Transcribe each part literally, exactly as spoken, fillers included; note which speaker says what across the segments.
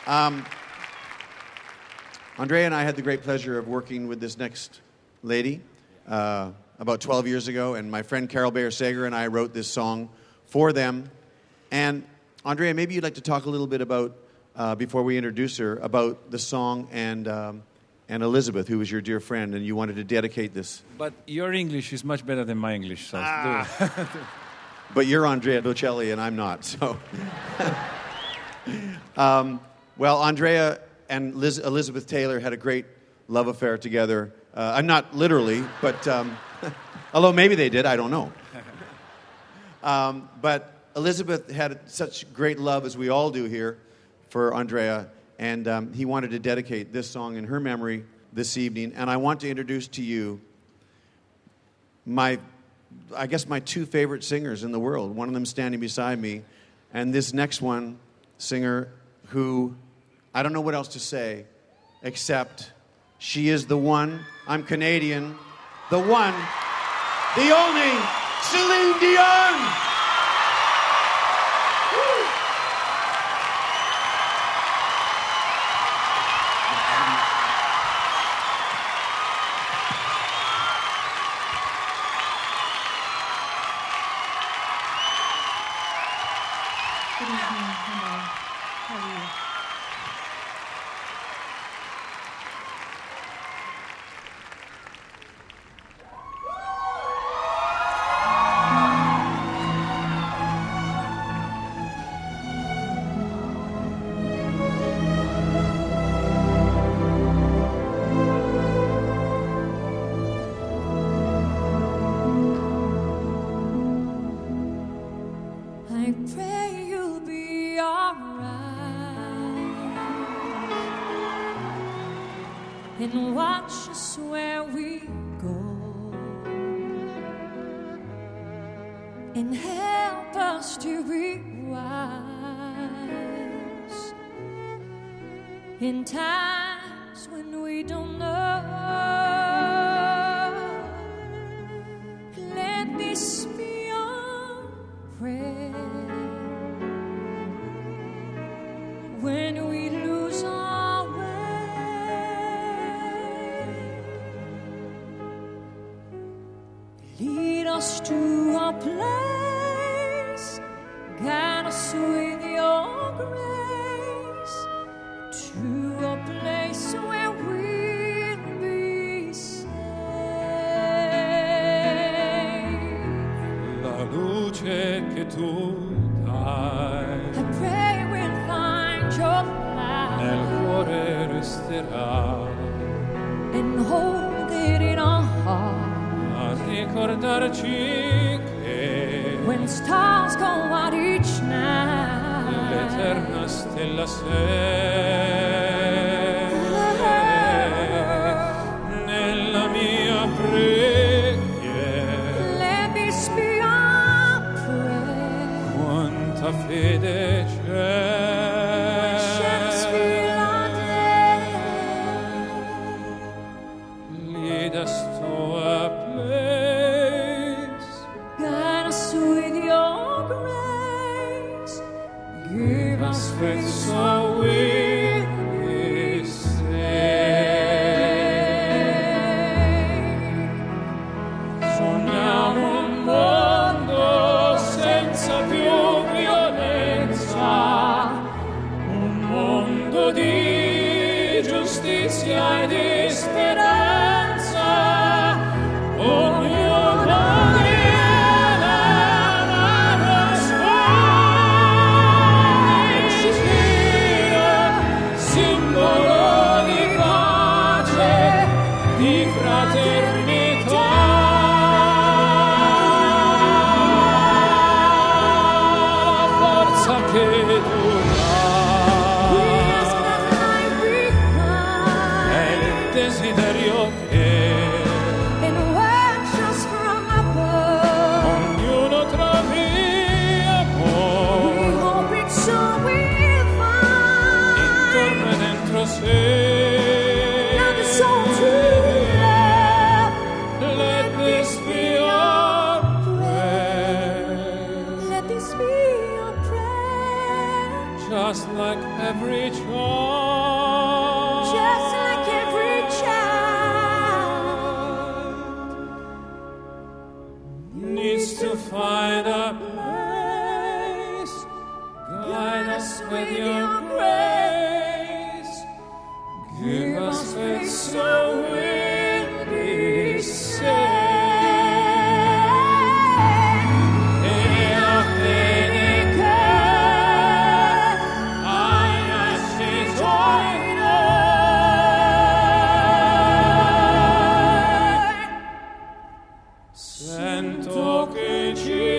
Speaker 1: Um, Andrea and I had the great pleasure of working with this next lady uh, about twelve years ago, and my friend Carol Bayer Sager and I wrote this song for them. And Andrea, maybe you'd like to talk a little bit about, uh, before we introduce her, about the song and um, and Elizabeth, who was your dear friend, and you wanted to dedicate this.
Speaker 2: But your English is much better than my English, so
Speaker 1: Ah.
Speaker 2: do it.
Speaker 1: But you're Andrea Bocelli, and I'm not, so... um, well, Andrea and Liz- Elizabeth Taylor had a great love affair together. Uh, I'm not literally, but... Um, although maybe they did, I don't know. Um, but Elizabeth had such great love, as we all do here, for Andrea, and um, he wanted to dedicate this song in her memory this evening. And I want to introduce to you my, I guess, my two favorite singers in the world. One of them standing beside me, and this next one, singer, who I don't know what else to say, except she is the one. I'm Canadian. The one, the only, Celine Dion.
Speaker 3: Good evening. Hello. How are you? I pray you'll be alright and watch us where we go and help us to be wise in times when we don't know. Let this be our prayer. When we lose our way, lead us to a place, guide us with your grace, to a place where we'll be safe.
Speaker 2: La luce che tu dai
Speaker 3: I pray we'll find your light
Speaker 2: nel cuore resterà
Speaker 3: and hold it in our heart.
Speaker 2: a ricordarci che
Speaker 3: When stars go out each night,
Speaker 2: l'eterna stella sei nella mia preghiera.
Speaker 3: let this be our prayer.
Speaker 2: Quanta fede c'è.
Speaker 3: Shadows fill our day.
Speaker 2: Lead us to a place,
Speaker 3: Guide us with your grace. Give us
Speaker 2: faith so we'll be saved. Sogniamo un mondo senza più violenza, un mondo di giustizia e di speranza. Ognuno diede la nasconde, simbolo di pace, di fraternità. Forza che tu dai,
Speaker 3: Yes, that light we
Speaker 2: è il desiderio like every child,
Speaker 4: just like every child
Speaker 2: needs to find a place. Guide us with your grace. Give us faith so we'll be saved. Sento che ci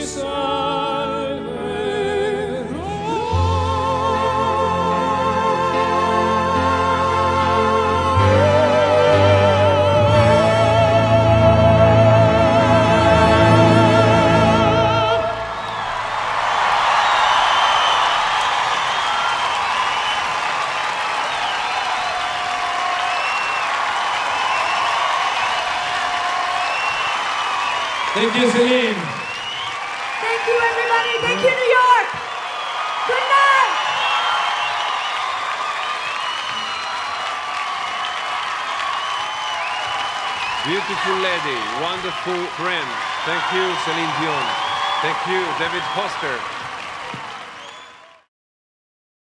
Speaker 2: Thank you, Celine.
Speaker 4: Thank you, everybody. Thank you, New York. Good night.
Speaker 5: Beautiful lady, wonderful friend. Thank you, Celine Dion. Thank you, David Foster.